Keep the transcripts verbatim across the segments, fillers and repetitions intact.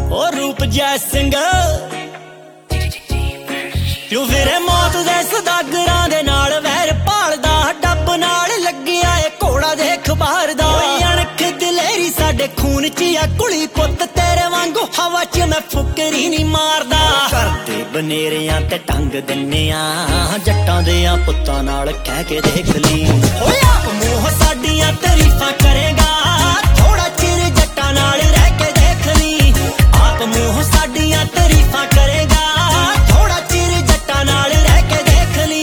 ओ रूप जय सिंह तू फिरे मौत दे सदागरां दे नाल वैर भालदा डब नाल लग्गिया ए घोड़ा दे अखबार दा अणख दिलेरी साडे खून च आ कुली पुत्त तेरे वांगू हवा च मैं फुकरी नहीं मारदा करदे बनेरियां ते टंग दिन्ने आ जट्टां दे आ पुत्तां नाल कह के देख ली ओए आप मूंह साडियां तारीफां करेगा थोड़ा चिर जट्टां नाल रह के देख ली आप मूंह साडियां तारीफां करेगा थोड़ा चिर जट्टां नाल रह के देख ली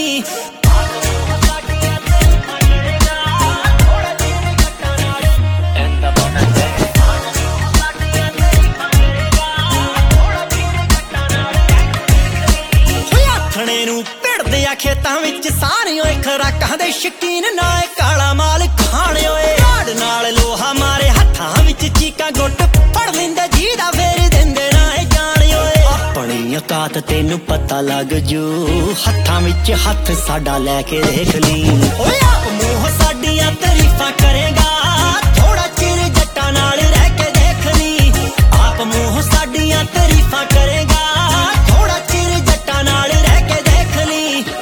आखणे नूं भिड़दे आ खेतां विच सारे ओए खराकां दे शकीन ना काला माल खाणे ओए झाड़ नाल लोहा मारे हत्थां विच चीकां गुੱਟ फड़ लिंदे जीदा फेर दिंदे ना जाने ओए अपनी औकात तैनूं पता लग जू हत्थां विच हत्थ साडा लैके देख ली ओए आप मूंह साडियां तारीफां करेगा थोड़ा चिर जट्टां नाल रह के देख ली आप मूंह साडियां तारीफां करेगा थोड़ा चिर जट्टां नाल रह के देख ली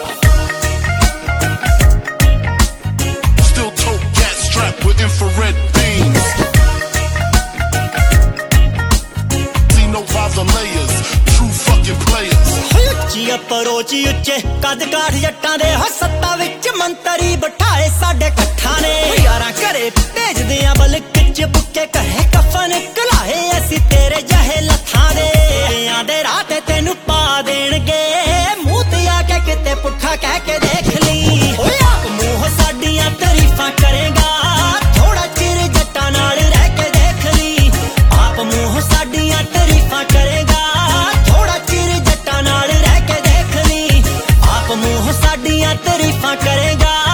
Still tote gas strapped with infrared beams. See no visor layers, true fucking players. ਉੱਚੀ ਅਪਰੋਚ ਉੱਚੇ ਕੱਦ ਕਾਠ ਜੱਟਾਂ ਦੇ ਹੋ ਸੱਤਾ ਵਿੱਚ ਮੰਤਰੀ ਬਿਠਾਏ ਸਾਡੇ ਇਕੱਠਾਂ ਨੇ ਯਾਰਾਂ ਘਰੇ ਭੇਜਦੇ ਆ ਬਲਕ ਚ ਬੁੱਕੇ ਕਹੇ ਕਫਨ ਕਲਾਏ ਅਸੀਂ ਤੇਰੇ ਜਹੇ ਲੱਥਾਂ ਦੇ ਆਂ ਦੇ ਰਾਹ ਤੇ ਤੈਨੂੰ ਪਾ ਦੇਣਗੇ ਮੂੰਹ ਤੇ ਆ ਕੇ ਕਿਤੇ ਪੁੱਠਾ ਕਹਿ ਕੇ ਦੇਖ ਲਈ ਓਏ ਆਪ ਮੂੰਹ ਸਾਡੀਆਂ ਤਾਰੀਫਾਂ ਕਰੇਗਾ ਥੋੜਾ ਚਿਰ ਜੱਟਾਂ ਨਾਲ ਰਹਿ ਕੇ ਦੇਖ ਲਈ ਆਪ ਮੂੰਹ ਸਾਡੀਆਂ ਤਾਰੀਫਾਂ ਕਰੇਗਾ ਥੋੜਾ ਚਿਰ ਜੱਟਾਂ ਨਾਲ ਰਹਿ ਕੇ ਦੇਖ ਲਈ ਆਪ ਮੂੰਹ ਸਾਡੀਆਂ ਤਾਰੀਫਾਂ ਕਰੇਗਾ